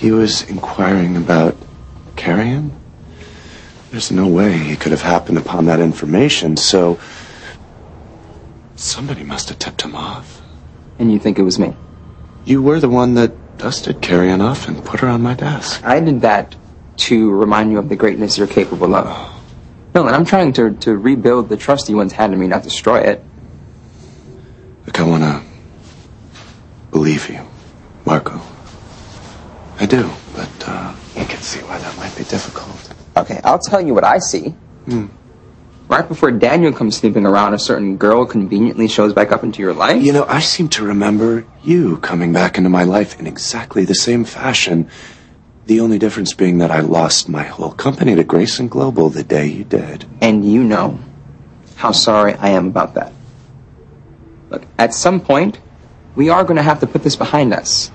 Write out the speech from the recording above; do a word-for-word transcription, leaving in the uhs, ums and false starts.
He was inquiring about Carrion? There's no way he could have happened upon that information, so somebody must have tipped him off. And you think it was me? You were the one that dusted Carrion off and put her on my desk. I did that to remind you of the greatness you're capable of. Oh. No, and I'm trying to, to rebuild the trust you once had in me, not destroy it. Look, I want to believe you, Marco. I do, but uh, I can see why that might be difficult. Okay, I'll tell you what I see. Hmm. Right before Daniel comes snooping around, a certain girl conveniently shows back up into your life. You know, I seem to remember you coming back into my life in exactly the same fashion. The only difference being that I lost my whole company to Grayson Global the day you did. And you know how sorry I am about that. Look, at some point, we are going to have to put this behind us.